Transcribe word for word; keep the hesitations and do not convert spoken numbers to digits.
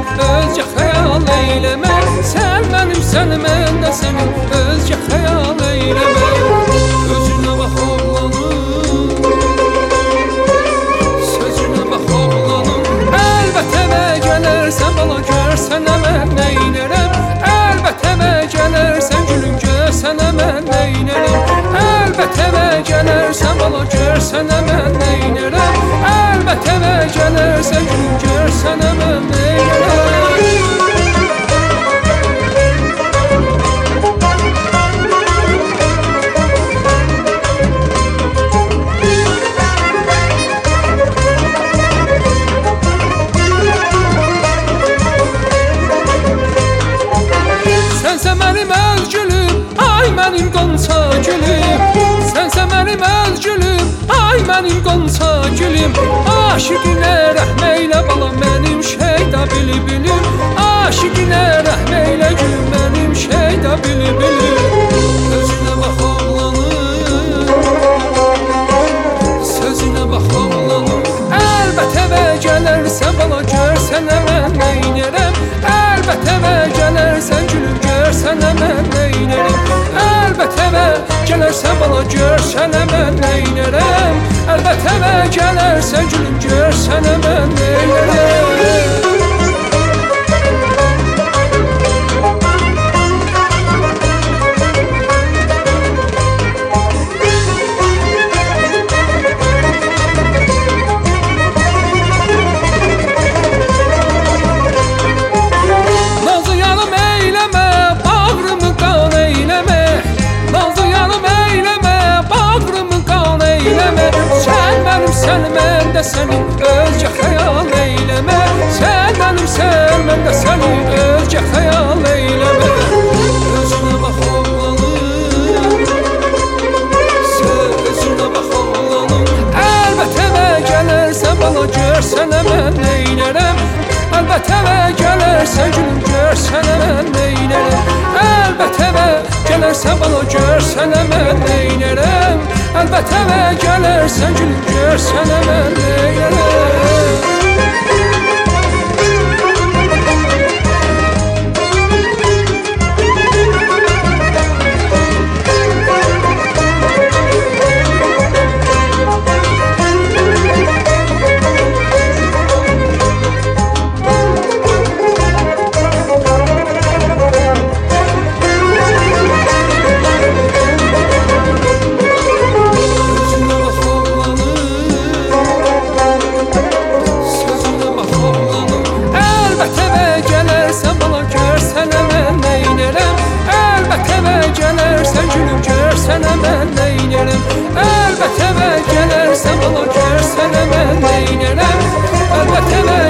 özgə xəyal eyləmə. Sən mənim, sən mən də sənin, özgə xəyal eyləmə. Özünə bax oğlanım, sözünə bax oğlanım. Əlbəttə və gələrsən bala, görsənə mən neynərəm. Əlbəttə və gələrsən gülüm, görsənə mən neynərəm. Əlbəttə və gələrsən bala, görsənə mən neynərəm. Əlbəttə və gələrsən gülüm, görsənə mən neynərəm. Sənsə mənim öz gülüm, ay mənim qonça gülüm. Sənsə mənim öz gülüm, ay mənim qonça gülüm. Aşiqinə rəhm eylə bala, mənim şeyda bilibilim. Aşiqinə rəhm eylə gülüm, mənim şeyda bilibilim. Özünə bax oğlanım, sözünə bax oğlanım. Əlbəttə və gələrsən bala, görsənə mən neynərəm. Əlbəttə və gələrsən gülüm, görsənə mən neynərəm. Əlbəttə və gələrsən bala, görsənə mən neynərəm. Əlbəttə və gələrsən gülüm, görsənə mən neynərəm. Sən mən də sənin, özgə xəyal eyləmə. Sən mənim, sən mən də sənin, özgə xəyal eyləmə. Özünə bax oğlanım, sözünə bax oğlanım. Əlbəttə və gələrsən bala, görsənə mən neynərəm. Əlbəttə və gələrsən gülüm, görsənə mən neynərəm. Əlbəttə və gələrsən bala, görsənə mən neynərəm. Əlbəttə və gələrsən gülüm, görsənə mən neynərəm. Görsənə mən neynərəm. Əlbəttə və gələrsən bala, görsənə mən neynərəm. Əlbəttə və